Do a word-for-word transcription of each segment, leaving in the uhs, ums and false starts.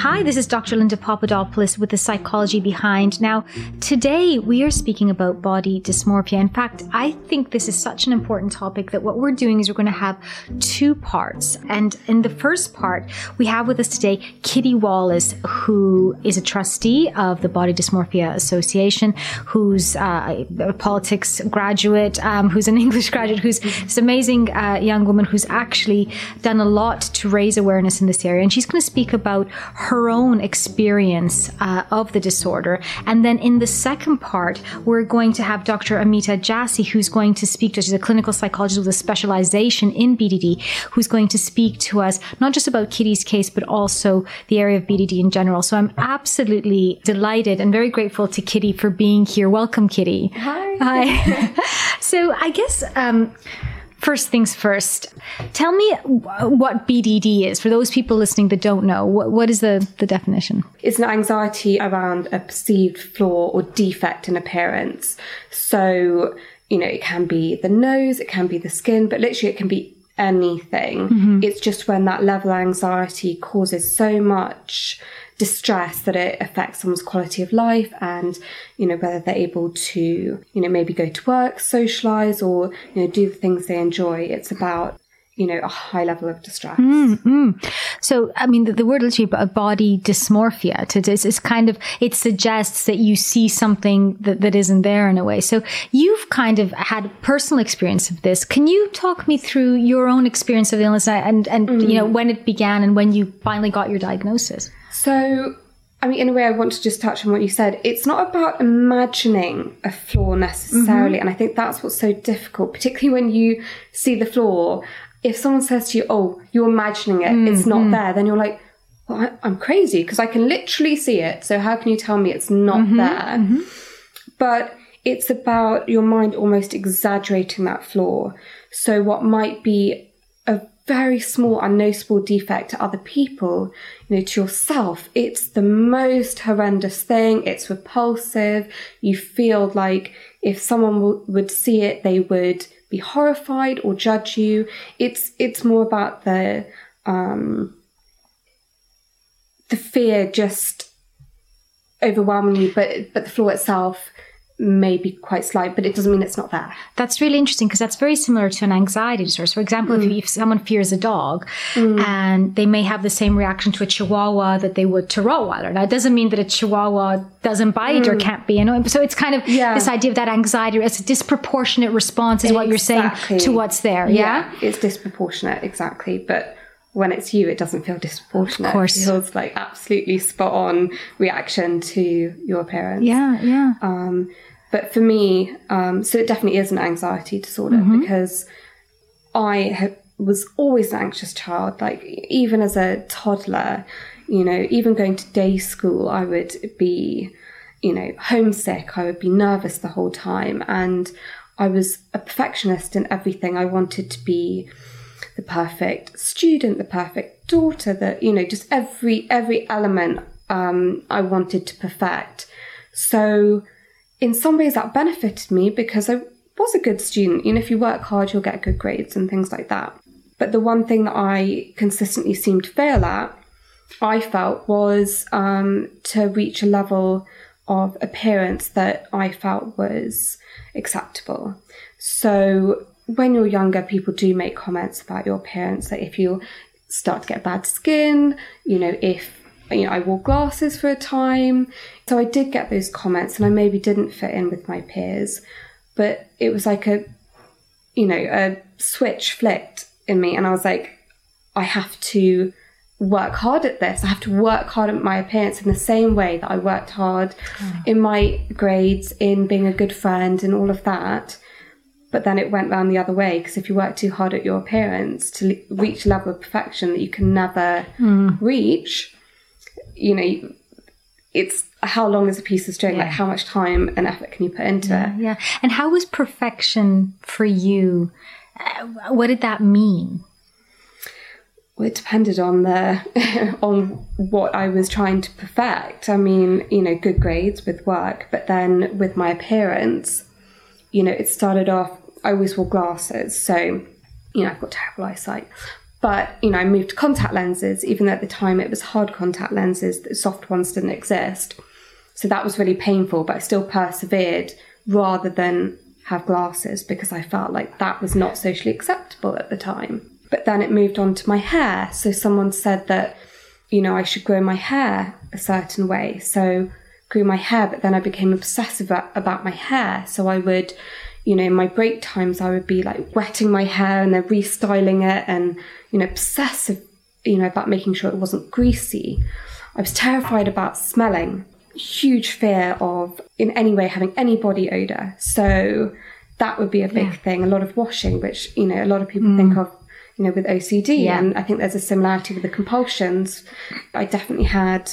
Hi, this is Doctor Linda Papadopoulos with The Psychology Behind. Now, today we are speaking about body dysmorphia. In fact, I think this is such an important topic that what we're doing is we're going to have two parts. And in the first part, we have with us today Kitty Wallace, who is a trustee of the Body Dysmorphia Association, who's uh, a politics graduate, um, who's an English graduate, who's this amazing uh, young woman who's actually done a lot to raise awareness in this area. And she's going to speak about her own experience uh, of the disorder. And then in the second part, we're going to have Doctor Amita Jassi, who's going to speak to us. She's a clinical psychologist with a specialization in B D D, who's going to speak to us not just about Kitty's case, but also the area of B D D in general. So I'm absolutely delighted and very grateful to Kitty for being here. Welcome, Kitty. Hi. Hi. So I guess... Um, First things first, tell me what B D D is. For those people listening that don't know, what, what is the, the definition? It's an anxiety around a perceived flaw or defect in appearance. So, you know, it can be the nose, it can be the skin, but literally it can be anything. Mm-hmm. It's just when that level of anxiety causes so much distress that it affects someone's quality of life and, you know, whether they're able to, you know, maybe go to work, socialize, or, you know, do the things they enjoy. It's about, you know, a high level of distress. Mm-hmm. So, I mean, the, the word literally body dysmorphia, to this is kind of, it suggests that you see something that, that isn't there in a way. So you've kind of had personal experience of this. Can you talk me through your own experience of illness and, and, mm. you know, when it began and when you finally got your diagnosis? So, I mean, in a way, I want to just touch on what you said. It's not about imagining a flaw necessarily. Mm-hmm. And I think that's what's so difficult, particularly when you see the flaw. If someone says to you, oh, you're imagining it, mm-hmm. it's not there, then you're like, well, I, I'm crazy because I can literally see it. So how can you tell me it's not mm-hmm. there? Mm-hmm. But it's about your mind almost exaggerating that flaw. So what might be a very small, unnoticeable defect to other people, you know, to yourself, it's the most horrendous thing. It's repulsive. You feel like if someone w- would see it, they would be horrified or judge you. It's it's more about the um, the fear just overwhelming you, but but the flaw itself may be quite slight, but it doesn't mean it's not there. That's really interesting because that's very similar to an anxiety disorder. So for example, mm. if, if someone fears a dog mm. and they may have the same reaction to a chihuahua that they would to Rottweiler. Now, it doesn't mean that a chihuahua doesn't bite mm. or can't be, you know. So it's kind of yeah. this idea of that anxiety. It's a disproportionate response is exactly. what you're saying to what's there. Yeah? yeah, it's disproportionate, exactly. But when it's you, it doesn't feel disproportionate. Of course. It feels like absolutely spot on reaction to your appearance. Yeah, yeah. Um, but for me, um, so it definitely is an anxiety disorder mm-hmm. because I have, was always an anxious child. Like even as a toddler, you know, even going to day school, I would be, you know, homesick. I would be nervous the whole time. And I was a perfectionist in everything. I wanted to be the perfect student, the perfect daughter, that, you know, just every, every element, um, I wanted to perfect. So in some ways that benefited me because I was a good student. You know, if you work hard, you'll get good grades and things like that. But the one thing that I consistently seemed to fail at, I felt, was, um, to reach a level of appearance that I felt was acceptable. So when you're younger, people do make comments about your appearance, that if you start to get bad skin, you know, if, you know, I wore glasses for a time. So I did get those comments and I maybe didn't fit in with my peers, but it was like a, you know, a switch flicked in me. And I was like, I have to work hard at this. I have to work hard at my appearance in the same way that I worked hard oh. in my grades, in being a good friend and all of that. But then it went round the other way, because if you work too hard at your appearance to reach a level of perfection that you can never mm. reach, you know, it's how long is a piece of string? Yeah. Like how much time and effort can you put into yeah, it? Yeah. And how was perfection for you? Uh, what did that mean? Well, it depended on the on what I was trying to perfect. I mean, you know, good grades with work, but then with my appearance, you know, it started off, I always wore glasses, so, you know, I've got terrible eyesight. But, you know, I moved to contact lenses, even though at the time it was hard contact lenses, the soft ones didn't exist. So that was really painful, but I still persevered rather than have glasses because I felt like that was not socially acceptable at the time. But then it moved on to my hair. So someone said that, you know, I should grow my hair a certain way. So grew my hair, but then I became obsessive about my hair. So I would, you know, in my break times, I would be like wetting my hair and then restyling it and, you know, obsessive, you know, about making sure it wasn't greasy. I was terrified about smelling, huge fear of in any way having any body odor. So that would be a big yeah. thing. A lot of washing, which, you know, a lot of people mm. think of, you know, with O C D. Yeah. And I think there's a similarity with the compulsions. I definitely had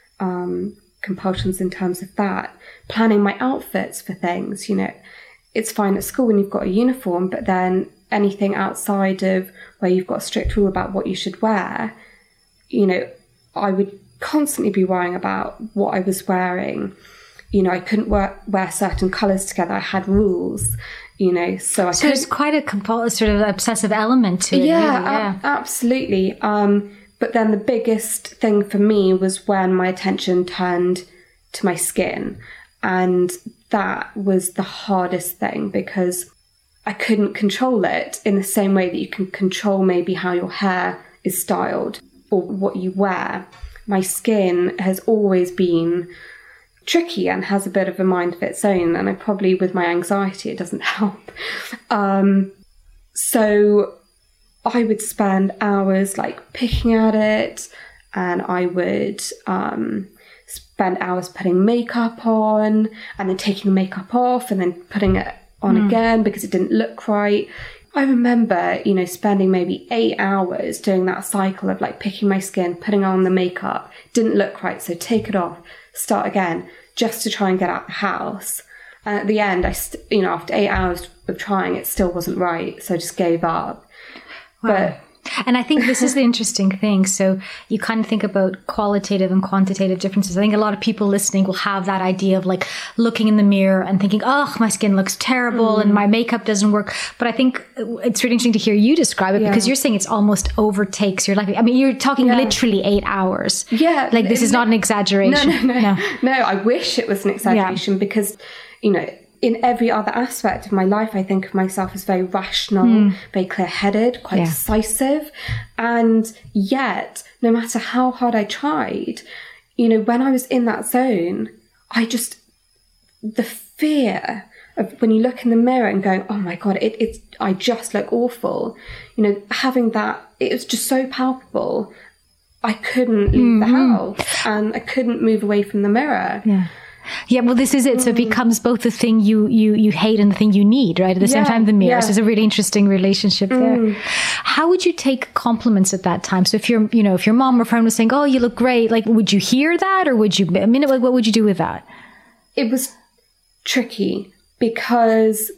um, compulsions in terms of that. Planning my outfits for things, you know, it's fine at school when you've got a uniform, but then anything outside of where you've got a strict rule about what you should wear, you know, I would constantly be worrying about what I was wearing. You know, I couldn't wear, wear certain colours together. I had rules, you know, so I So there's quite a compul- sort of obsessive element to it. Yeah, really, yeah. A- absolutely. Um, but then the biggest thing for me was when my attention turned to my skin. And that was the hardest thing because I couldn't control it in the same way that you can control maybe how your hair is styled or what you wear. My skin has always been tricky and has a bit of a mind of its own. And I probably, with my anxiety, it doesn't help. Um, so I would spend hours like picking at it, and I would um, spend hours putting makeup on and then taking the makeup off and then putting it on mm. again because it didn't look right. I remember, you know, spending maybe eight hours doing that cycle of like picking my skin, putting on the makeup, didn't look right, so take it off, start again, just to try and get out the house. And at the end, I, st- you know, after eight hours of trying, it still wasn't right, so I just gave up. Wow. But and I think this is the interesting thing. So you kind of think about qualitative and quantitative differences. I think a lot of people listening will have that idea of like looking in the mirror and thinking, oh, my skin looks terrible mm. and my makeup doesn't work. But I think it's really interesting to hear you describe it yeah. because you're saying it's almost overtakes your life. I mean, you're talking yeah. literally eight hours. Yeah. Like this is not an exaggeration. No, no, no. No, no I wish it was an exaggeration yeah. because, you know, in every other aspect of my life, I think of myself as very rational, mm. very clear-headed, quite yeah. decisive. And yet, no matter how hard I tried, you know, when I was in that zone, I just, the fear of when you look in the mirror and going, oh my God, it, it's, I just look awful. You know, having that, it was just so palpable. I couldn't leave mm-hmm. the house and I couldn't move away from the mirror. Yeah. Yeah, well, this is it. So it becomes both the thing you you you hate and the thing you need, right? At the yeah, same time, the mirror. Yeah. So there's a really interesting relationship there. Mm. How would you take compliments at that time? So if you're, you know, if your mom or friend was saying, "Oh, you look great," like, would you hear that, or would you? I mean, what would you do with that? It was tricky because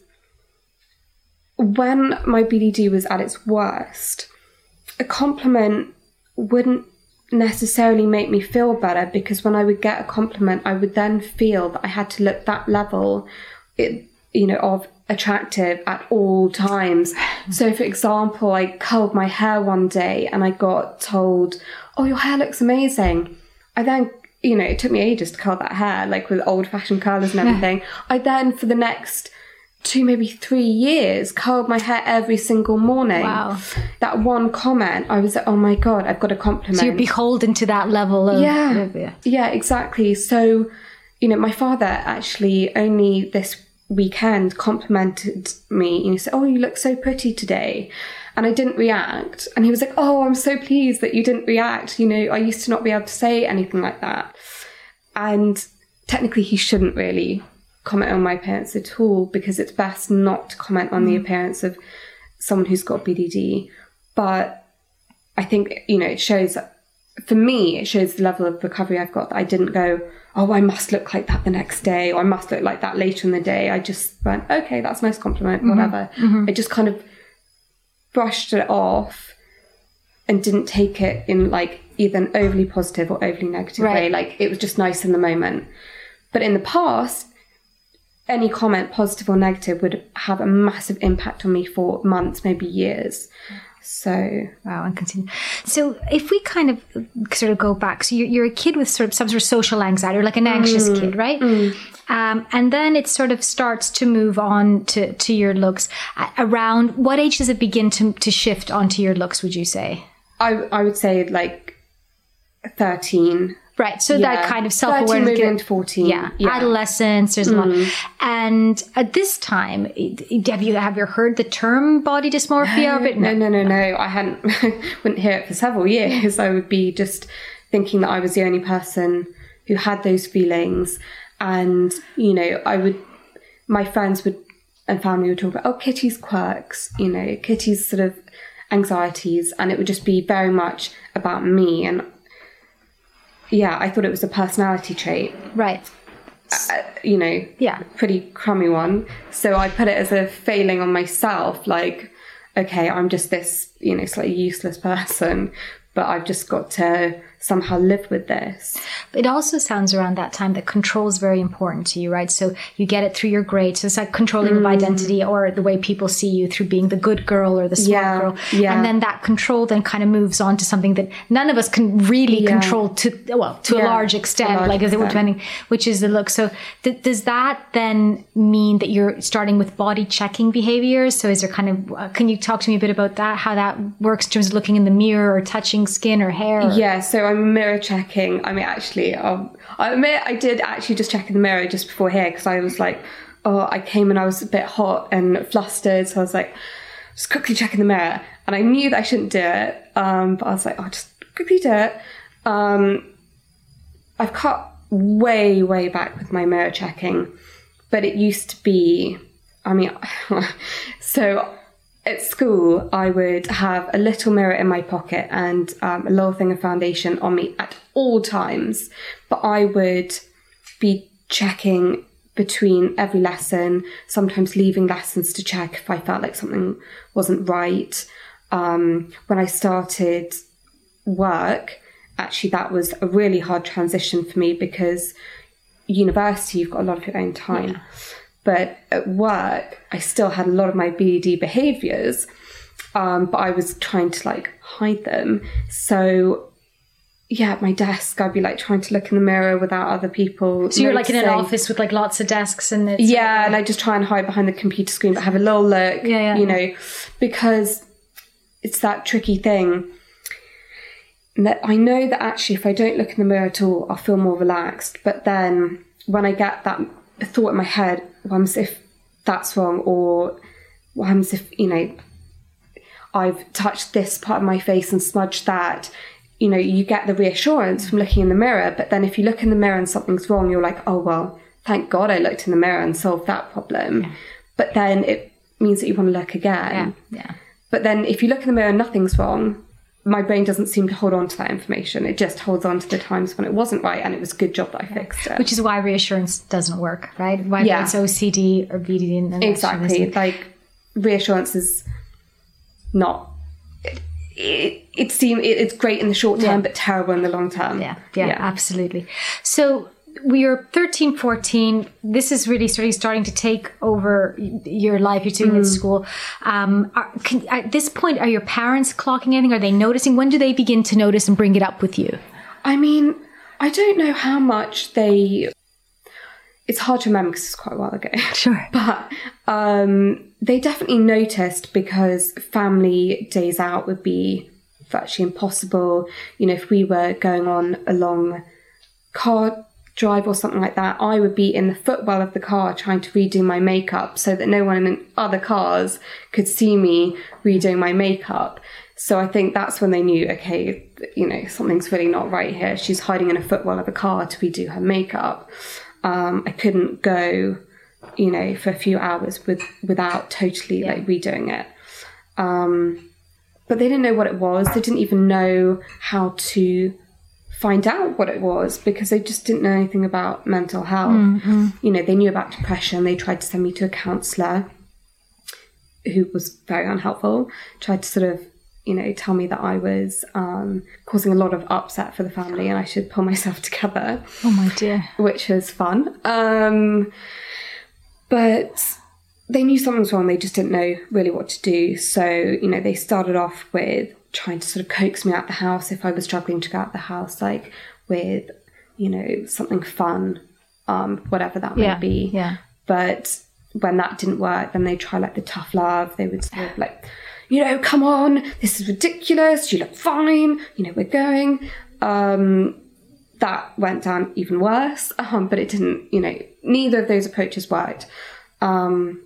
when my B D D was at its worst, a compliment wouldn't necessarily make me feel better, because when I would get a compliment, I would then feel that I had to look that level, it, you know, of attractive at all times. So, for example, I curled my hair one day and I got told, "Oh, your hair looks amazing." I then, you know, it took me ages to curl that hair, like with old-fashioned curlers and everything. I then, for the next two, maybe three years, curled my hair every single morning. Wow. That one comment, I was like, oh my God, I've got a compliment. So you're beholden to that level of... Yeah, of, yeah. yeah, exactly. So, you know, my father actually only this weekend complimented me and he said, "Oh, you look so pretty today." And I didn't react. And he was like, "Oh, I'm so pleased that you didn't react. You know, I used to not be able to say anything like that." And technically he shouldn't really comment on my appearance at all, because it's best not to comment on mm. the appearance of someone who's got B D D. But I think, you know, it shows, for me, it shows the level of recovery I've got, that I didn't go, "Oh, I must look like that the next day," or "I must look like that later in the day." I just went, "Okay, that's a nice compliment," mm-hmm. whatever. Mm-hmm. I just kind of brushed it off and didn't take it in like either an overly positive or overly negative right. way. Like, it was just nice in the moment. But in the past, any comment, positive or negative, would have a massive impact on me for months, maybe years. So, wow, and continue. So if we kind of sort of go back, so you're, you're a kid with sort of some sort of social anxiety, or like an anxious mm, kid, right? Mm. Um, and then it sort of starts to move on to, to your looks. Around what age does it begin to, to shift onto your looks, would you say? I, I would say like thirteen. Right, so yeah. that kind of self-awareness. thirteen moving into fourteen. Yeah, yeah. adolescence, there's mm. a lot. And at this time, have you have you heard the term body dysmorphia? No, no, no, no, no. I hadn't, wouldn't hear it for several years. I would be just thinking that I was the only person who had those feelings. And, you know, I would, my friends would, and family would talk about, oh, Kitty's quirks, you know, Kitty's sort of anxieties. And it would just be very much about me. And yeah, I thought it was a personality trait. Right. Uh, you know, yeah, pretty crummy one. So I put it as a failing on myself. Like, okay, I'm just this, you know, slightly useless person, but I've just got to somehow live with this. It also sounds around that time that control is very important to you, right? So you get it through your grades. So it's like controlling mm. of identity, or the way people see you through being the good girl or the smart yeah, girl. Yeah. And then that control then kind of moves on to something that none of us can really yeah. control to, well, to yeah, a large extent, a large like extent. depending, which is the look. So th- does that then mean that you're starting with body checking behaviors? So is there kind of, uh, can you talk to me a bit about that, how that works in terms of looking in the mirror or touching skin or hair? Or? Yeah, so I'm mirror checking. I mean, actually, um, I admit I did actually just check in the mirror just before here, because I was like, oh, I came and I was a bit hot and flustered. So I was like, just quickly check in the mirror. And I knew that I shouldn't do it. Um, but I was like, oh, just quickly do it. Um, I've cut way, way back with my mirror checking. But it used to be, I mean, so at school, I would have a little mirror in my pocket and um, a little thing of foundation on me at all times. But I would be checking between every lesson, sometimes leaving lessons to check if I felt like something wasn't right. Um, when I started work, actually, that was a really hard transition for me, because university, you've got a lot of your own time. Yeah. But at work, I still had a lot of my B D D behaviours, um, but I was trying to like hide them. So yeah, at my desk, I'd be like trying to look in the mirror without other people. So you're like in an office with like lots of desks and it's yeah, like, and I just try and hide behind the computer screen, but have a little look, yeah, yeah. you know, because it's that tricky thing. That I know that actually, if I don't look in the mirror at all, I'll feel more relaxed. But then when I get that thought in my head, what happens if that's wrong, or what happens if, you know, I've touched this part of my face and smudged that, you know, you get the reassurance from looking in the mirror. But then if you look in the mirror and something's wrong, you're like, oh, well, thank God I looked in the mirror and solved that problem. Yeah. But then it means that you want to look again. Yeah. Yeah. But then if you look in the mirror and nothing's wrong, my brain doesn't seem to hold on to that information. It just holds on to the times when it wasn't right, and it was a good job that I fixed it. Which is why reassurance doesn't work, right? Why yeah. it's O C D or B D D. And exactly. Like, reassurance is not... It, it, it seems it, it's great in the short term, yeah. but terrible in the long term. Yeah, yeah, yeah. Absolutely. So we are thirteen, fourteen. This is really sort of starting to take over your life. You're doing mm. at school. Um, are, can, at this point, are your parents clocking anything? Are they noticing? When do they begin to notice and bring it up with you? I mean, I don't know how much they... It's hard to remember because it's quite a while ago. Sure. But um, they definitely noticed, because family days out would be virtually impossible. You know, if we were going on a long car drive or something like that, I would be in the footwell of the car trying to redo my makeup so that no one in other cars could see me redoing my makeup. So I think that's when they knew, okay, you know, something's really not right here. She's hiding in a footwell of a car to redo her makeup. Um, I couldn't go, you know, for a few hours with without totally yeah. like redoing it. Um, but they didn't know what it was. They didn't even know how to find out what it was, because they just didn't know anything about mental health. Mm-hmm. You know, they knew about depression. They tried to send me to a counsellor who was very unhelpful, tried to sort of, you know, tell me that I was um, causing a lot of upset for the family and I should pull myself together. Oh my dear. Which was fun. Um, but they knew something was wrong. They just didn't know really what to do. So, you know, they started off with trying to sort of coax me out the house if I was struggling to go out the house, like with, you know, something fun, um, whatever that yeah, might be. Yeah. But when that didn't work, then they try like the tough love. They would sort of like, you know, come on, this is ridiculous. You look fine. You know, we're going. Um, that went down even worse. Um, but it didn't, you know, neither of those approaches worked. Um,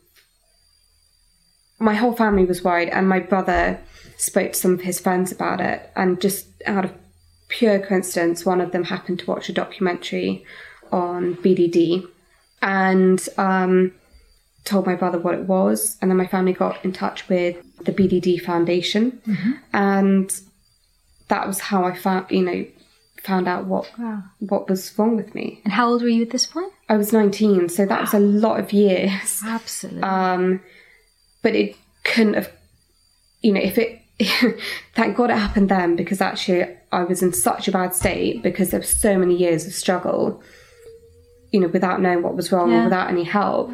my whole family was worried, and my brother spoke to some of his friends about it, and just out of pure coincidence, one of them happened to watch a documentary on B D D and um, told my brother what it was, and then my family got in touch with the B D D Foundation, mm-hmm. and that was how I found, you know, found out what wow. what was wrong with me. And how old were you at this point? I was nineteen, so that wow. was a lot of years. Absolutely. Um, but it couldn't have, you know, if it, thank God it happened then, because actually I was in such a bad state because there were so many years of struggle, you know, without knowing what was wrong, yeah. without any help.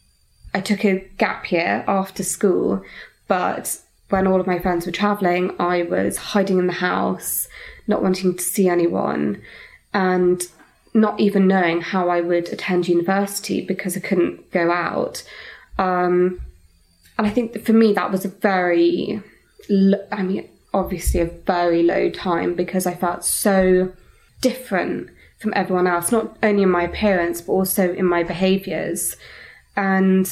I took a gap year after school, but when all of my friends were travelling, I was hiding in the house, not wanting to see anyone, and not even knowing how I would attend university because I couldn't go out. Um, and I think that for me, that was a very, I mean, obviously a very low time, because I felt so different from everyone else, not only in my appearance, but also in my behaviours. And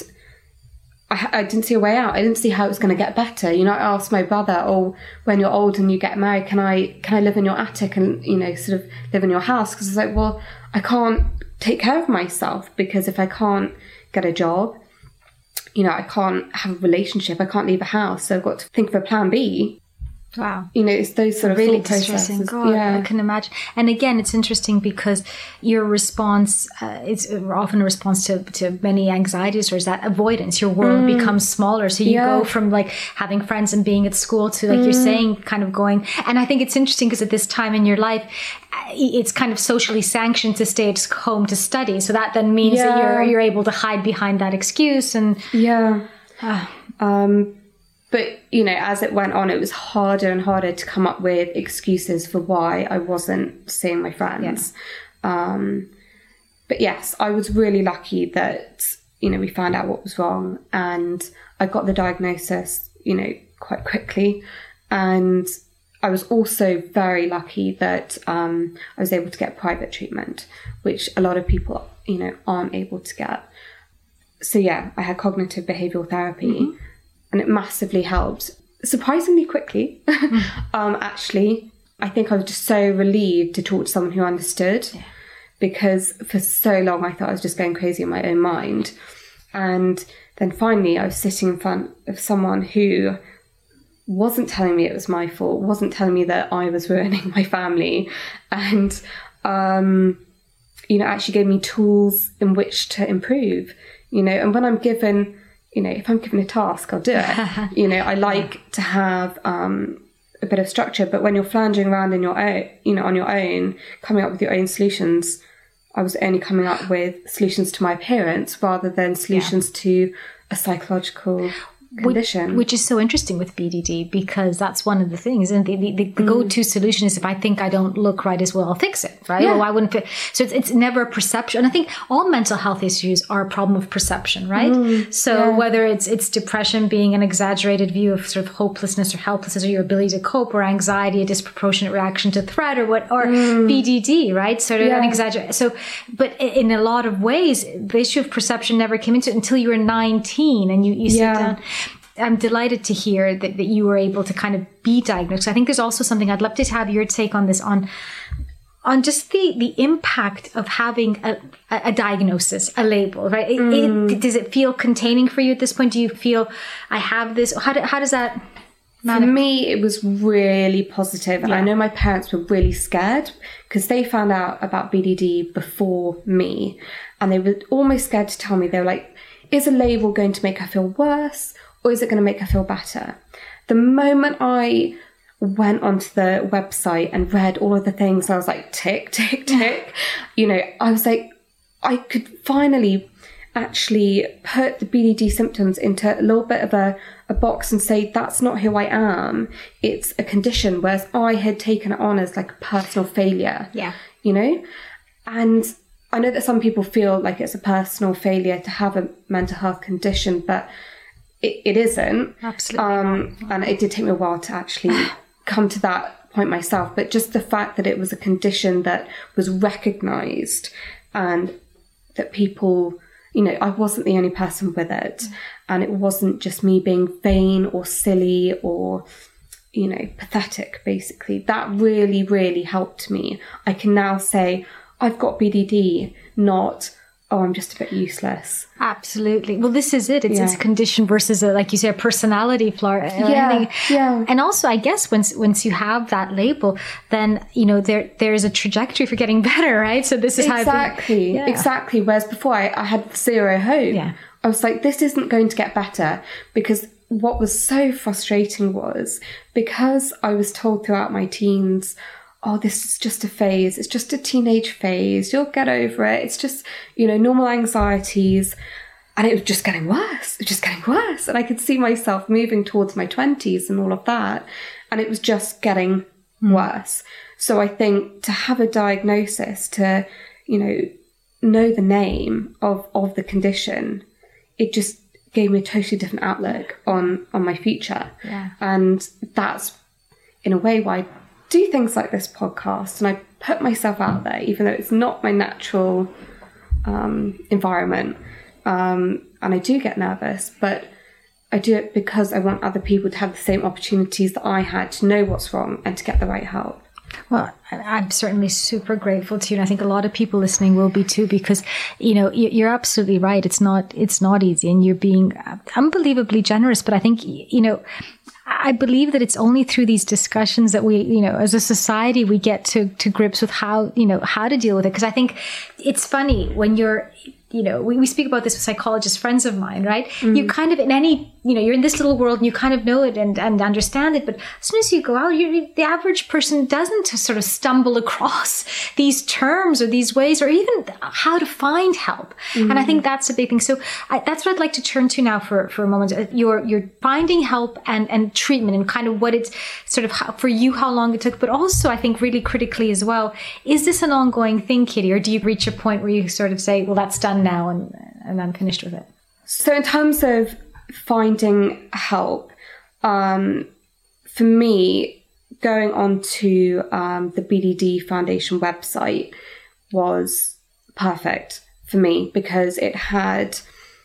I, I didn't see a way out. I didn't see how it was going to get better. You know, I asked my brother, oh, when you're old and you get married, can I can I live in your attic and, you know, sort of live in your house? Because I was like, well, I can't take care of myself, because if I can't get a job, you know, I can't have a relationship, I can't leave a house. So I've got to think of a plan B. Wow. You know, it's those sort of really thought distressing. processes. God, yeah. I can imagine. And again, it's interesting because your response, uh, it's often a response to, to many anxieties, or is that avoidance. Your world mm. becomes smaller. So you yeah. go from like having friends and being at school to, like mm. you're saying, kind of going. And I think it's interesting because at this time in your life, it's kind of socially sanctioned to stay at home to study. So that then means yeah. that you're you're able to hide behind that excuse. And yeah. Uh, um But, you know, as it went on, it was harder and harder to come up with excuses for why I wasn't seeing my friends. Yeah. Um, but yes, I was really lucky that, you know, we found out what was wrong, and I got the diagnosis, you know, quite quickly. And I was also very lucky that um, I was able to get private treatment, which a lot of people, you know, aren't able to get. So yeah, I had cognitive behavioural therapy. Mm-hmm. And it massively helped, surprisingly quickly. um, actually, I think I was just so relieved to talk to someone who understood, yeah. because for so long I thought I was just going crazy in my own mind. And then finally I was sitting in front of someone who wasn't telling me it was my fault, wasn't telling me that I was ruining my family, and, um, you know, actually gave me tools in which to improve, you know. And when I'm given... You know, if I'm given a task, I'll do it. You know, I like to have um, a bit of structure, but when you're floundering around in your own, you know, on your own, coming up with your own solutions, I was only coming up with solutions to my appearance rather than solutions yeah. to a psychological condition. Which, which is so interesting with B D D, because that's one of the things. And the, the, the mm. go-to solution is, if I think I don't look right as well, I'll fix it, right? Yeah. Or I wouldn't fit. So it's, it's never a perception. And I think all mental health issues are a problem of perception, right? Mm. So yeah. whether it's it's depression being an exaggerated view of sort of hopelessness or helplessness, or your ability to cope, or anxiety, a disproportionate reaction to threat, or what, or mm. B D D, right? Sort of yeah. an exaggerate. So, but in a lot of ways, the issue of perception never came into it until you were nineteen, and you, you sit yeah. down. I'm delighted to hear that, that you were able to kind of be diagnosed. I think there's also something I'd love to have your take on this, on on just the, the impact of having a, a diagnosis, a label, right? It, mm. it, does it feel containing for you at this point? Do you feel, I have this? How, do, how does that manifest? For me, it was really positive. And yeah. I know my parents were really scared, because they found out about B D D before me. And they were almost scared to tell me. They were like, is a label going to make her feel worse? Or is it going to make her feel better? The moment I went onto the website and read all of the things, I was like, tick, tick, tick. You know, I was like, I could finally, actually put the B D D symptoms into a little bit of a, a box and say, that's not who I am. It's a condition. Whereas I had taken it on as like a personal failure. Yeah. You know? And I know that some people feel like it's a personal failure to have a mental health condition, but it, it isn't. Absolutely. Um, and it did take me a while to actually come to that point myself. But just the fact that it was a condition that was recognised and that people, you know, I wasn't the only person with it. Mm. And it wasn't just me being vain or silly or, you know, pathetic, basically. That really, really helped me. I can now say, I've got B D D, not, oh, I'm just a bit useless. Absolutely. Well, this is it. It's, yeah. it's a condition versus, a, like you say, a personality flaw. Yeah, yeah. And also, I guess once once you have that label, then, you know, there there is a trajectory for getting better, right? So this is exactly, how... Exactly. Yeah. Exactly. Whereas before, I, I had zero hope. Yeah. I was like, this isn't going to get better, because what was so frustrating was because I was told throughout my teens, oh, this is just a phase. It's just a teenage phase. You'll get over it. It's just, you know, normal anxieties. And it was just getting worse. It was just getting worse. And I could see myself moving towards my twenties and all of that. And it was just getting mm. worse. So I think to have a diagnosis, to, you know, know the name of, of the condition, it just gave me a totally different outlook on, on my future. Yeah. And that's, in a way, why I do things like this podcast, and I put myself out there, even though it's not my natural um, environment. Um, and I do get nervous, but I do it because I want other people to have the same opportunities that I had, to know what's wrong and to get the right help. Well, I'm certainly super grateful to you, and I think a lot of people listening will be too, because, you know, you're absolutely right. It's not, it's not easy, and you're being unbelievably generous. But I think, you know, I believe that it's only through these discussions that we, you know, as a society, we get to, to grips with how, you know, how to deal with it. Because I think it's funny when you're, you know, we, we speak about this with psychologists, friends of mine, right? Mm. You kind of, in any, you know, you're in this little world and you kind of know it and, and understand it. But as soon as you go out, you, the average person doesn't sort of stumble across these terms or these ways, or even how to find help. Mm. And I think that's a big thing. So I, that's what I'd like to turn to now for, for a moment. You're, you're finding help and, and treatment, and kind of what it's sort of how, for you, how long it took. But also, I think really critically as well, is this an ongoing thing, Kitty? Or do you reach a point where you sort of say, well, that's done now and, and I'm finished with it? So in terms of finding help, um, for me, going on to um, the B D D Foundation website was perfect for me, because it had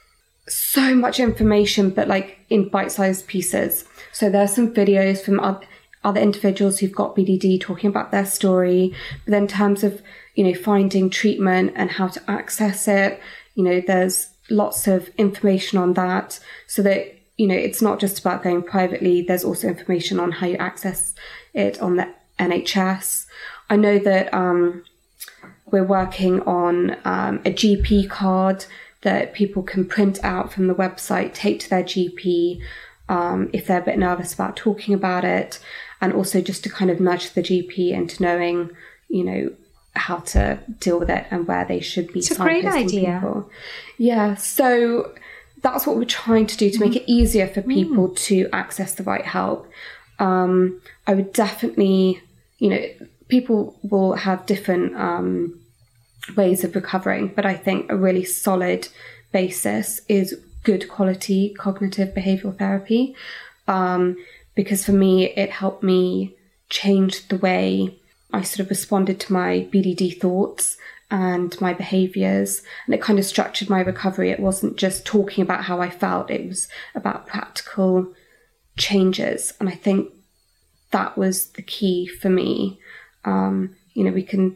so much information, but like in bite-sized pieces. So there are some videos from other, other individuals who've got B D D talking about their story. But then in terms of, you know, finding treatment and how to access it, you know, there's lots of information on that, so that, you know, it's not just about going privately. There's also information on how you access it on the N H S. I know that um, we're working on um, a G P card that people can print out from the website, take to their G P um, if they're a bit nervous about talking about it, and also just to kind of nudge the G P into knowing, you know, how to deal with it and where they should be. It's a great idea. People. Yeah, so that's what we're trying to do to make it easier for people mm. to access the right help. Um, I would definitely, you know, people will have different um, ways of recovering, but I think a really solid basis is good quality cognitive behavioral therapy. Um, because for me, it helped me change the way I sort of responded to my B D D thoughts and my behaviours, and it kind of structured my recovery. It wasn't just talking about how I felt, it was about practical changes. And I think that was the key for me. Um, you know, we can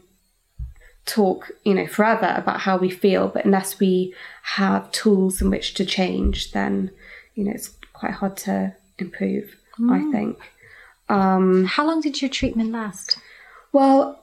talk, you know, forever about how we feel, but unless we have tools in which to change, then, you know, it's quite hard to improve, mm. I think. Um, how long did your treatment last? Well,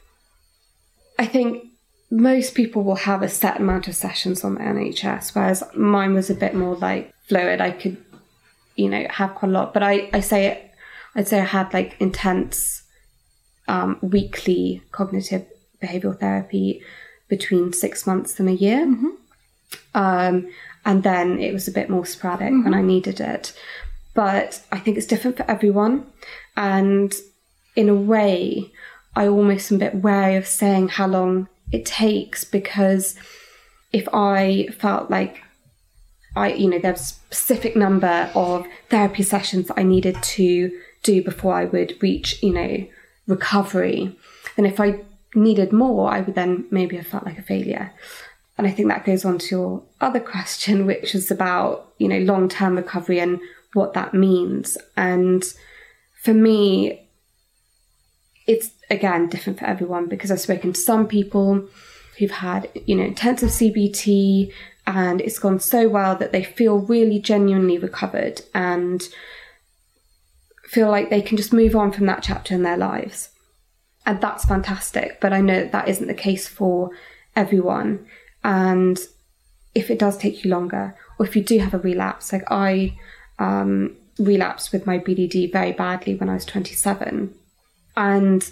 I think most people will have a set amount of sessions on the N H S, whereas mine was a bit more like fluid. I could, you know, have quite a lot, but I, I say it, I'd say I had like intense um, weekly cognitive behavioral therapy between six months and a year. Mm-hmm. Um, and then it was a bit more sporadic mm-hmm. when I needed it. But I think it's different for everyone. And in a way, I almost am a bit wary of saying how long it takes, because if I felt like I, you know, there's a specific number of therapy sessions that I needed to do before I would reach, you know, recovery, then if I needed more, I would then maybe have felt like a failure. And I think that goes on to your other question, which is about, you know, long-term recovery and what that means. And for me, it's, again, different for everyone, because I've spoken to some people who've had, you know, intensive C B T and it's gone so well that they feel really genuinely recovered and feel like they can just move on from that chapter in their lives. And that's fantastic. But I know that, that isn't the case for everyone. And if it does take you longer, or if you do have a relapse, like I um, relapsed with my B D D very badly when I was twenty-seven. And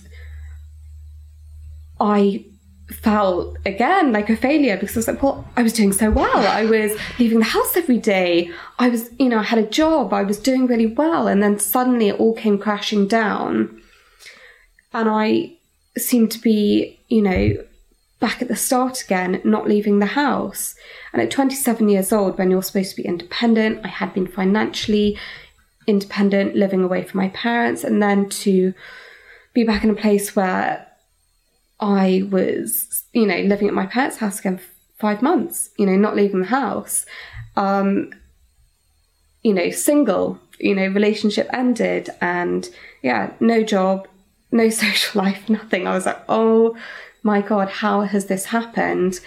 I felt, again, like a failure, because I was like, well, I was doing so well. I was leaving the house every day. I was, you know, I had a job. I was doing really well. And then suddenly it all came crashing down. And I seemed to be, you know, back at the start again, not leaving the house. And at twenty-seven years old, when you're supposed to be independent, I had been financially independent, living away from my parents, and then to be back in a place where I was, you know, living at my parents' house again for five months, you know, not leaving the house, um, you know, single, you know, relationship ended, and yeah, no job, no social life, nothing. I was like, oh my God, how has this happened?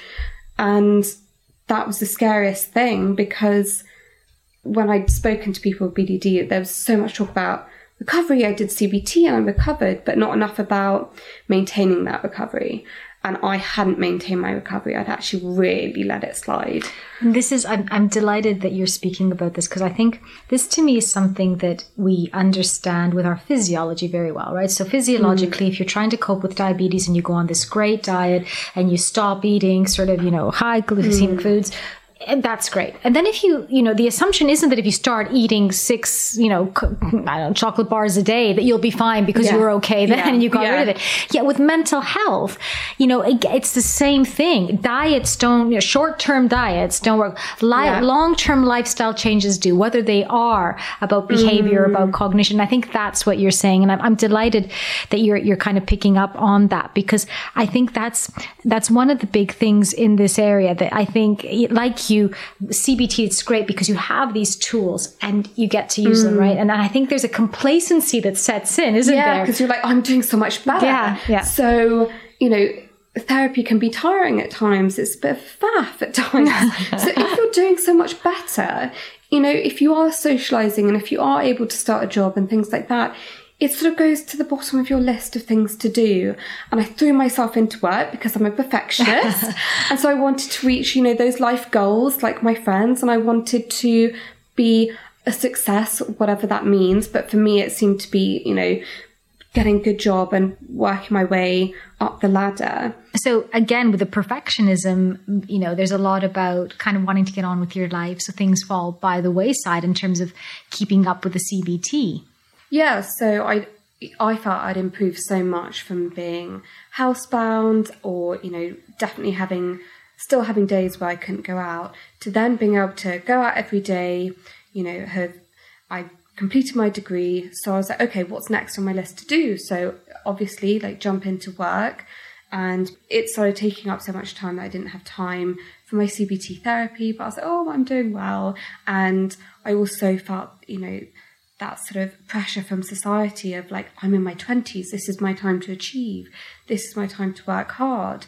And that was the scariest thing, because when I'd spoken to people with B D D, there was so much talk about recovery. I did C B T and I recovered, but not enough about maintaining that recovery. And I hadn't maintained my recovery. I'd actually really let it slide. And this is, I'm, I'm delighted that you're speaking about this, because I think this to me is something that we understand with our physiology very well, right? So physiologically, mm. if you're trying to cope with diabetes and you go on this great diet and you stop eating sort of, you know, high glycemic mm. foods, and that's great. And then if you, you know, the assumption isn't that if you start eating six, you know, I don't know, chocolate bars a day, that you'll be fine because yeah. you're okay then yeah. and you got yeah. rid of it. Yeah, with mental health, you know, it, it's the same thing. Diets don't, you know, short-term diets don't work. Li- yeah. Long-term lifestyle changes do, whether they are about behavior, mm. about cognition. I think that's what you're saying. And I'm, I'm delighted that you're, you're kind of picking up on that, because I think that's, that's one of the big things in this area that I think, like you, C B T, it's great because you have these tools and you get to use mm. them, right? And I think there's a complacency that sets in, isn't yeah, there? Yeah, because you're like, I'm doing so much better. Yeah, yeah. So, you know, therapy can be tiring at times. It's a bit of faff at times. So if you're doing so much better, you know, if you are socializing and if you are able to start a job and things like that, it sort of goes to the bottom of your list of things to do. And I threw myself into work because I'm a perfectionist. And so I wanted to reach, you know, those life goals like my friends. And I wanted to be a success, whatever that means. But for me, it seemed to be, you know, getting a good job and working my way up the ladder. So again, with the perfectionism, you know, there's a lot about kind of wanting to get on with your life, so things fall by the wayside in terms of keeping up with the C B T. Yeah, so I I felt I'd improved so much from being housebound, or, you know, definitely having, still having days where I couldn't go out, to then being able to go out every day, you know, have, I completed my degree. So I was like, okay, what's next on my list to do? So obviously, like, jump into work. And it started taking up so much time that I didn't have time for my C B T therapy. But I was like, oh, I'm doing well. And I also felt, you know, that sort of pressure from society of like, I'm in my twenties, this is my time to achieve, this is my time to work hard.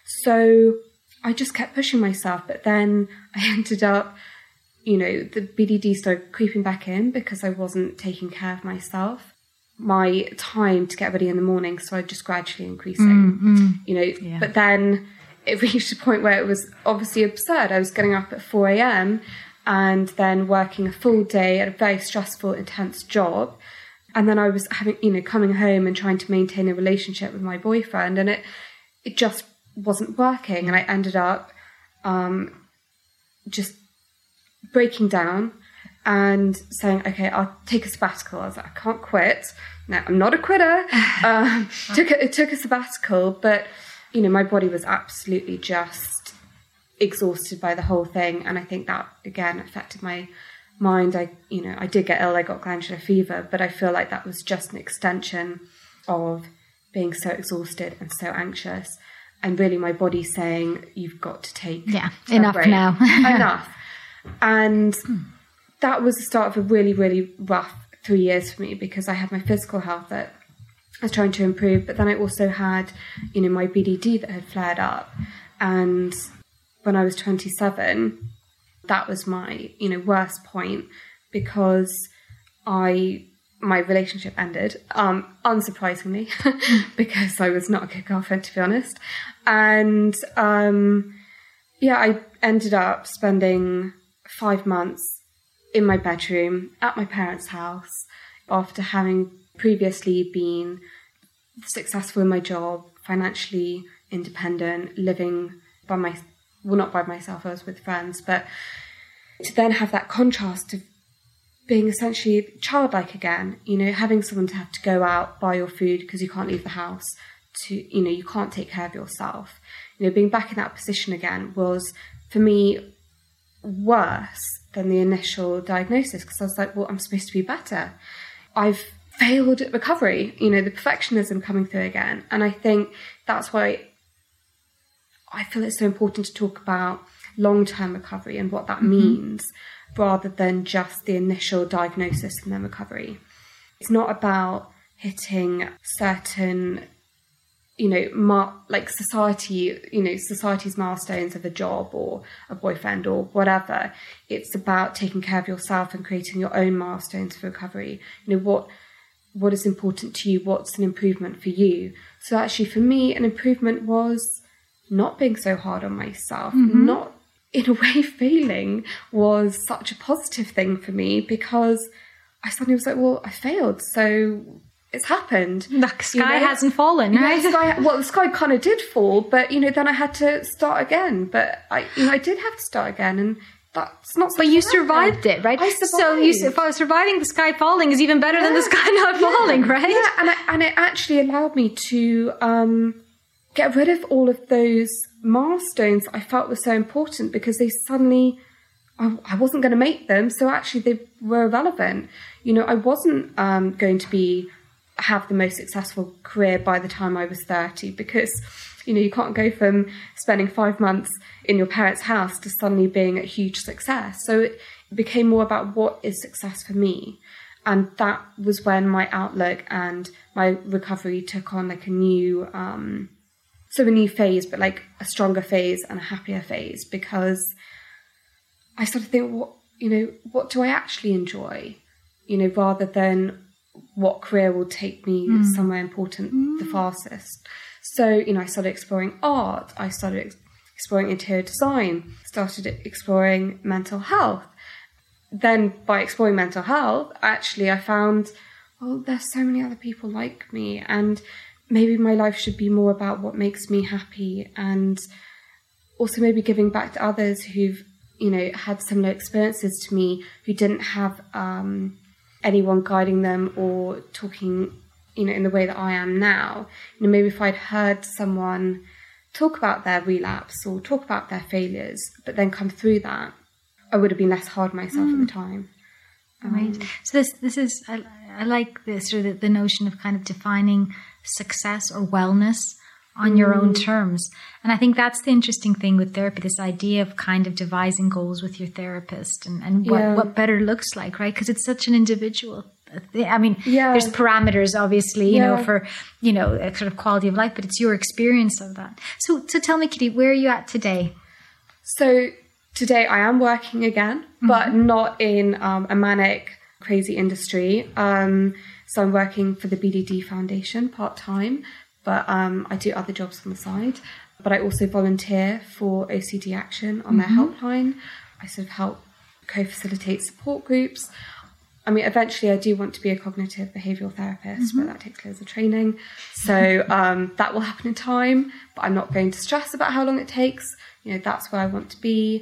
So I just kept pushing myself, but then I ended up, you know, the B D D started creeping back in because I wasn't taking care of myself. My time to get ready in the morning started just gradually increasing, mm-hmm. you know, yeah. But then it reached a point where it was obviously absurd. I was getting up at four a.m. and then working a full day at a very stressful, intense job. And then I was having, you know, coming home and trying to maintain a relationship with my boyfriend, and it it just wasn't working. And I ended up um, just breaking down and saying, okay, I'll take a sabbatical. I was like, I can't quit. No, I'm not a quitter. um, took a, it took a sabbatical, but, you know, my body was absolutely just exhausted by the whole thing. And I think that, again, affected my mind. I, you know, I did get ill. I got glandular fever, but I feel like that was just an extension of being so exhausted and so anxious. And really my body saying, you've got to take yeah, enough break. now. Enough. And that was the start of a really, really rough three years for me, because I had my physical health that I was trying to improve, but then I also had, you know, my B D D that had flared up. And when I was twenty-seven, that was my, you know, worst point, because I, my relationship ended, um, unsurprisingly, because I was not a good girlfriend, to be honest. And, um, yeah, I ended up spending five months in my bedroom at my parents' house after having previously been successful in my job, financially independent, living by my, well, not by myself, I was with friends, but to then have that contrast of being essentially childlike again, you know, having someone to have to go out, buy your food because you can't leave the house, to, you know, you can't take care of yourself. You know, being back in that position again was, for me, worse than the initial diagnosis, because I was like, well, I'm supposed to be better. I've failed at recovery, you know, the perfectionism coming through again. And I think that's why I feel it's so important to talk about long-term recovery and what that mm-hmm. means, rather than just the initial diagnosis and then recovery. It's not about hitting certain, you know, mar- like society, you know, society's milestones of a job or a boyfriend or whatever. It's about taking care of yourself and creating your own milestones for recovery. You know, what what is important to you? What's an improvement for you? So actually, for me, an improvement was not being so hard on myself, mm-hmm. not in a way failing was such a positive thing for me, because I suddenly was like, well, I failed, so it's happened. The sky you know? hasn't fallen, right? The sky, well, the sky kind of did fall, but, you know, then I had to start again. But I, you know, I did have to start again, and that's not. But you survived it, right? I survived. So you surviving the sky falling is even better yeah. than the sky not yeah. falling, right? Yeah, and I, and it actually allowed me to um, get rid of all of those milestones I felt were so important, because they suddenly, I, I wasn't going to make them, so actually they were irrelevant. You know, I wasn't um, going to be have the most successful career by the time I was thirty, because, you know, you can't go from spending five months in your parents' house to suddenly being a huge success. So it became more about what is success for me. And that was when my outlook and my recovery took on like a new, um, so a new phase, but like a stronger phase and a happier phase, because I started to think, what, you know, what do I actually enjoy? You know, rather than what career will take me mm. somewhere important mm. the fastest. So, you know, I started exploring art, I started ex- exploring interior design, started exploring mental health. Then by exploring mental health, actually I found, well, there's so many other people like me, and maybe my life should be more about what makes me happy, and also maybe giving back to others who've, you know, had similar experiences to me, who didn't have um, anyone guiding them or talking, you know, in the way that I am now. You know, maybe if I'd heard someone talk about their relapse or talk about their failures, but then come through that, I would have been less hard on myself mm. at the time. Um, right. So this this is, I, I like this, sort of the, the notion of kind of defining success or wellness on mm. your own terms. And I think that's the interesting thing with therapy, this idea of kind of devising goals with your therapist and, and what, yeah. what better looks like, right? Because it's such an individual thing. I mean, yeah. there's parameters, obviously, you yeah. know, for, you know, a sort of quality of life, but it's your experience of that. So, so tell me, Kitty, where are you at today? So today I am working again, mm-hmm. but not in um, a manic, crazy industry. Um, so I'm working for the B D D Foundation part-time, but um, I do other jobs on the side. But I also volunteer for O C D Action on mm-hmm. their helpline. I sort of help co-facilitate support groups. I mean, eventually I do want to be a cognitive behavioural therapist, mm-hmm. but that takes loads of training. So um, that will happen in time, but I'm not going to stress about how long it takes. You know, that's where I want to be.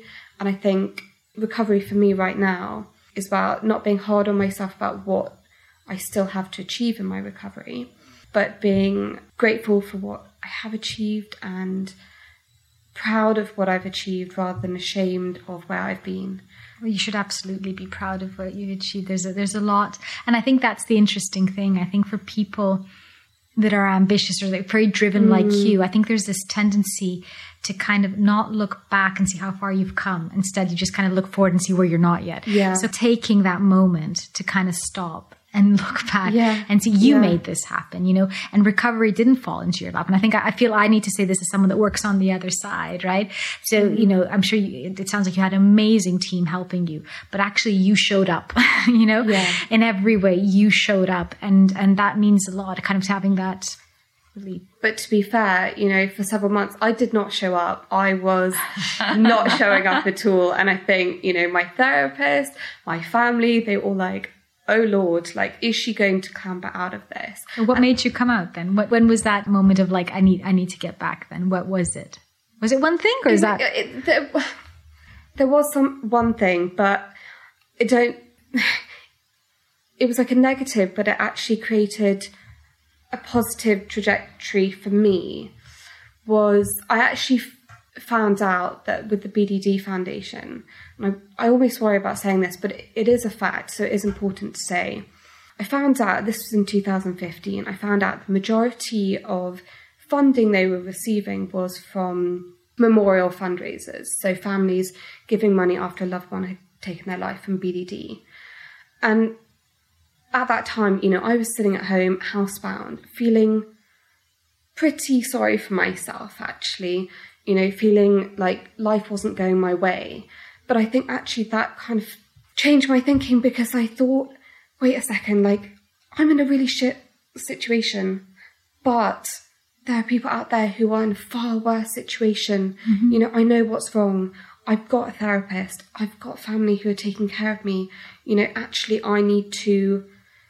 And I think recovery for me right now is about not being hard on myself about what I still have to achieve in my recovery, but being grateful for what I have achieved and proud of what I've achieved rather than ashamed of where I've been. Well, you should absolutely be proud of what you've achieved. There's a, there's a lot. And I think that's the interesting thing. I think for people that are ambitious or like very driven mm. like you, I think there's this tendency to kind of not look back and see how far you've come. Instead, you just kind of look forward and see where you're not yet. Yeah. So taking that moment to kind of stop and look back yeah. and see you yeah. made this happen, you know, and recovery didn't fall into your lap. And I think I, I feel I need to say this as someone that works on the other side, right? So, you know, I'm sure you, it sounds like you had an amazing team helping you, but actually you showed up, you know, yeah. in every way you showed up. And, and that means a lot, kind of having that relief. But to be fair, you know, for several months, I did not show up. I was not showing up at all. And I think, you know, my therapist, my family, they were all like, oh Lord, like, is she going to clamber out of this? What and, made you come out then? What, when was that moment of like, I need, I need to get back then? What was it? Was it one thing or is it, that? It, there, there was some one thing, but it don't, it was like a negative, but it actually created a positive trajectory for me. Was I actually found out that with the B D D Foundation, and I, I always worry about saying this, but it, it is a fact, so it is important to say. I found out, this was in two thousand fifteen, I found out the majority of funding they were receiving was from memorial fundraisers, so families giving money after a loved one had taken their life from B D D. And at that time, you know, I was sitting at home, housebound, feeling pretty sorry for myself, actually. You know, feeling like life wasn't going my way. But I think actually that kind of changed my thinking, because I thought, wait a second, like, I'm in a really shit situation, but there are people out there who are in a far worse situation. Mm-hmm. You know, I know what's wrong. I've got a therapist. I've got family who are taking care of me. You know, actually, I need to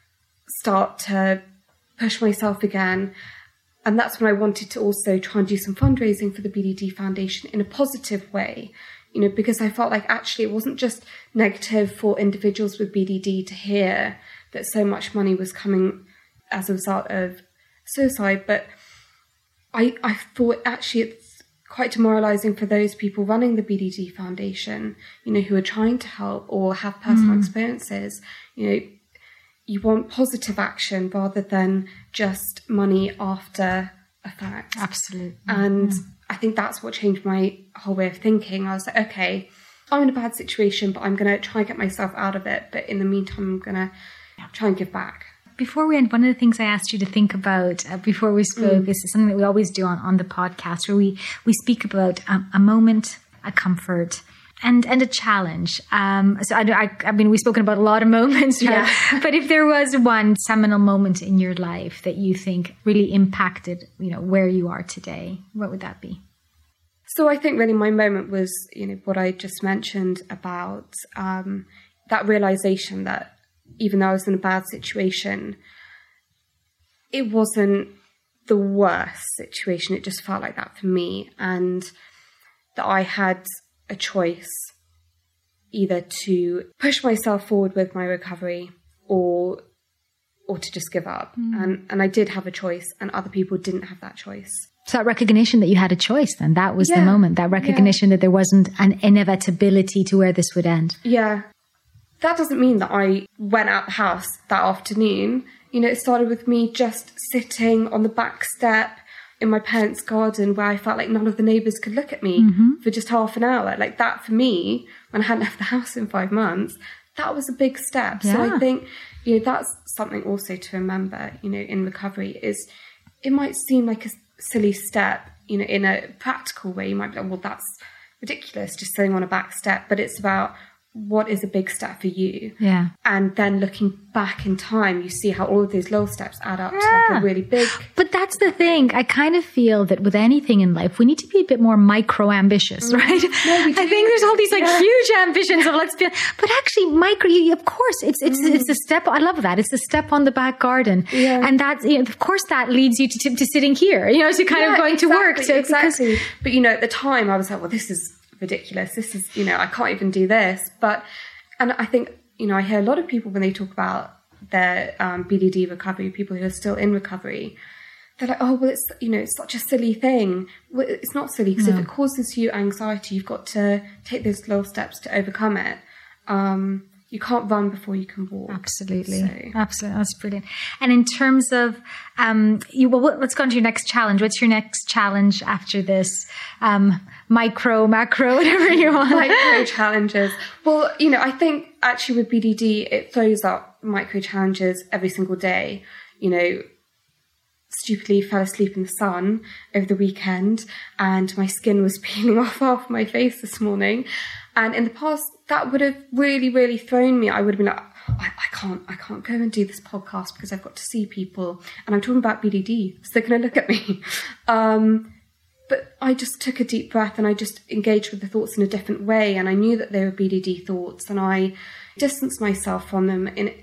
start to push myself again. And that's when I wanted to also try and do some fundraising for the B D D Foundation in a positive way, you know, because I felt like actually it wasn't just negative for individuals with B D D to hear that so much money was coming as a result of suicide, but I, I thought actually it's quite demoralising for those people running the B D D Foundation, you know, who are trying to help or have personal mm. experiences. You know, you want positive action rather than just money after a fact. Absolutely. And yeah. I think that's what changed my whole way of thinking. I was like, okay, I'm in a bad situation, but I'm going to try and get myself out of it. But in the meantime, I'm going to try and give back. Before we end, one of the things I asked you to think about uh, before we spoke, mm. this is something that we always do on, on the podcast, where we, we speak about um, a moment, a comfort, and and a challenge. Um, so I, I, I mean, we've spoken about a lot of moments, right? Yeah. But if there was one seminal moment in your life that you think really impacted, you know, where you are today, what would that be? So I think really my moment was, you know, what I just mentioned about um, that realization that even though I was in a bad situation, it wasn't the worst situation. It just felt like that for me, and that I had a choice either to push myself forward with my recovery or or to just give up. Mm. And and I did have a choice, and other people didn't have that choice. So that recognition that you had a choice, then that was yeah. the moment, that recognition yeah. that there wasn't an inevitability to where this would end. Yeah. That doesn't mean that I went out the house that afternoon. You know, it started with me just sitting on the back step in my parents' garden where I felt like none of the neighbours could look at me mm-hmm. for just half an hour. Like that for me, when I hadn't left the house in five months, that was a big step. Yeah. So I think, you know, that's something also to remember, you know, in recovery is it might seem like a silly step, you know, in a practical way. You might be like, well, that's ridiculous, just sitting on a back step. But it's about what is a big step for you. Yeah. And then looking back in time, you see how all of those little steps add up yeah. to like a really big... But that's the thing. I kind of feel that with anything in life, we need to be a bit more micro-ambitious, right? No, we do. I think there's all these like yeah. huge ambitions of let's be... But actually, micro, of course, it's it's mm. it's a step... I love that. It's a step on the back garden. Yeah. And that's, you know, of course, that leads you to, to, to sitting here, you know, to kind yeah, of going exactly, to work. So exactly. Because, but, you know, at the time, I was like, well, this is... ridiculous. This is, you know, I can't even do this. But, and I think, you know, I hear a lot of people when they talk about their um, B D D recovery, people who are still in recovery, they're like, oh, well, it's, you know, it's such a silly thing. Well, it's not silly, because no. if it causes you anxiety, you've got to take those little steps to overcome it. Um, you can't run before you can walk. Absolutely. So. Absolutely. That's brilliant. And in terms of, um, you, well, let's go on to your next challenge. What's your next challenge after this? Um, micro, macro, whatever you want. Micro challenges. Well, you know, I think actually with B D D, it throws up micro challenges every single day. You know, stupidly fell asleep in the sun over the weekend and my skin was peeling off half my face this morning. And in the past, that would have really, really thrown me. I would have been like, I, I can't, I can't go and do this podcast because I've got to see people. And I'm talking about B D D, so they're going to look at me. Um, but I just took a deep breath and I just engaged with the thoughts in a different way. And I knew that they were B D D thoughts, and I distanced myself from them in,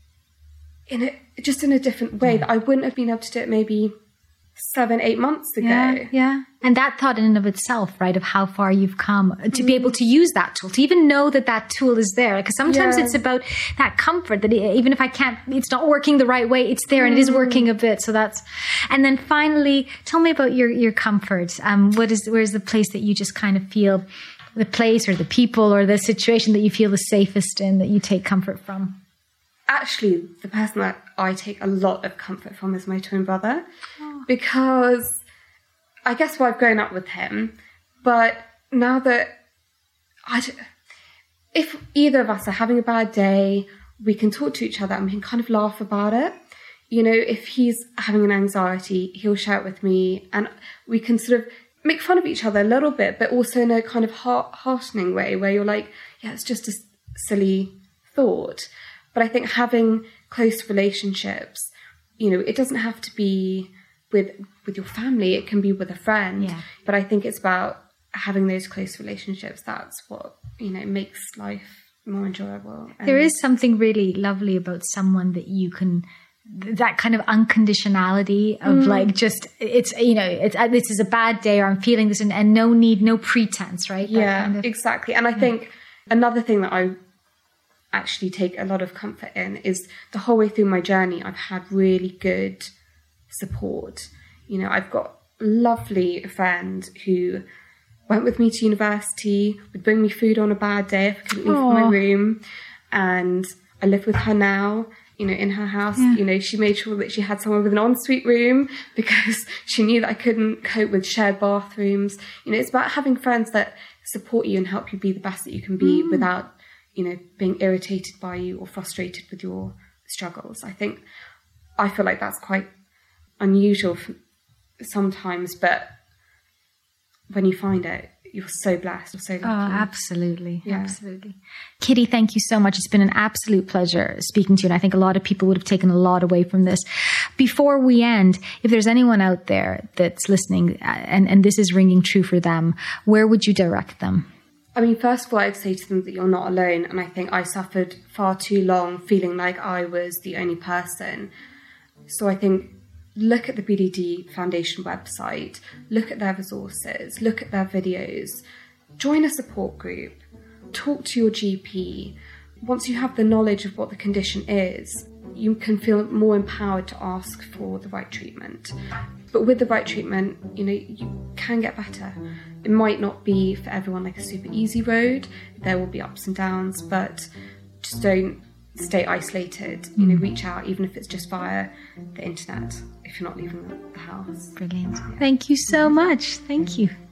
in a, just in a different way that I wouldn't have been able to do it maybe seven, eight months ago. Yeah, yeah. And that thought in and of itself, right, of how far you've come to mm. be able to use that tool, to even know that that tool is there. Because sometimes yeah. it's about that comfort that even if I can't, it's not working the right way, it's there mm. and it is working a bit. So that's, and then finally, tell me about your, your comfort. Um, what is, where's the place that you just kind of feel, the place or the people or the situation that you feel the safest in, that you take comfort from? Actually, the person that I take a lot of comfort from is my twin brother, oh. because I guess well, I've grown up with him, but now that I, if either of us are having a bad day, we can talk to each other and we can kind of laugh about it. You know, if he's having an anxiety, he'll share it with me, and we can sort of make fun of each other a little bit, but also in a kind of heart heartening way where you're like, yeah, it's just a silly thought. But I think having close relationships, you know, it doesn't have to be with with your family. It can be with a friend. Yeah. But I think it's about having those close relationships. That's what, you know, makes life more enjoyable. And there is something really lovely about someone that you can, that kind of unconditionality of mm. like, just, it's, you know, it's, uh, this is a bad day or I'm feeling this, and, and no need, no pretense, right? Yeah, kind of, exactly. And I yeah. think another thing that I actually take a lot of comfort in is the whole way through my journey, I've had really good support. You know, I've got a lovely friend who went with me to university, would bring me food on a bad day if I couldn't leave from my room. And I live with her now, you know, in her house. Yeah. You know, she made sure that she had someone with an ensuite room because she knew that I couldn't cope with shared bathrooms. You know, it's about having friends that support you and help you be the best that you can be mm. without, you know, being irritated by you or frustrated with your struggles. I think, I feel like that's quite unusual sometimes, but when you find it, you're so blessed, you're so lucky. Oh, absolutely. Yeah. Absolutely. Kitty, thank you so much. It's been an absolute pleasure speaking to you. And I think a lot of people would have taken a lot away from this. Before we end, if there's anyone out there that's listening and, and this is ringing true for them, where would you direct them? I mean, first of all, I'd say to them that you're not alone. And I think I suffered far too long feeling like I was the only person. So I think look at the B D D Foundation website, look at their resources, look at their videos, join a support group, talk to your G P. Once you have the knowledge of what the condition is, you can feel more empowered to ask for the right treatment. But with the right treatment, you know, you can get better. It might not be for everyone like a super easy road. There will be ups and downs, but just don't stay isolated. You know, reach out, even if it's just via the internet, if you're not leaving the house. Brilliant. Thank you so much. Thank you.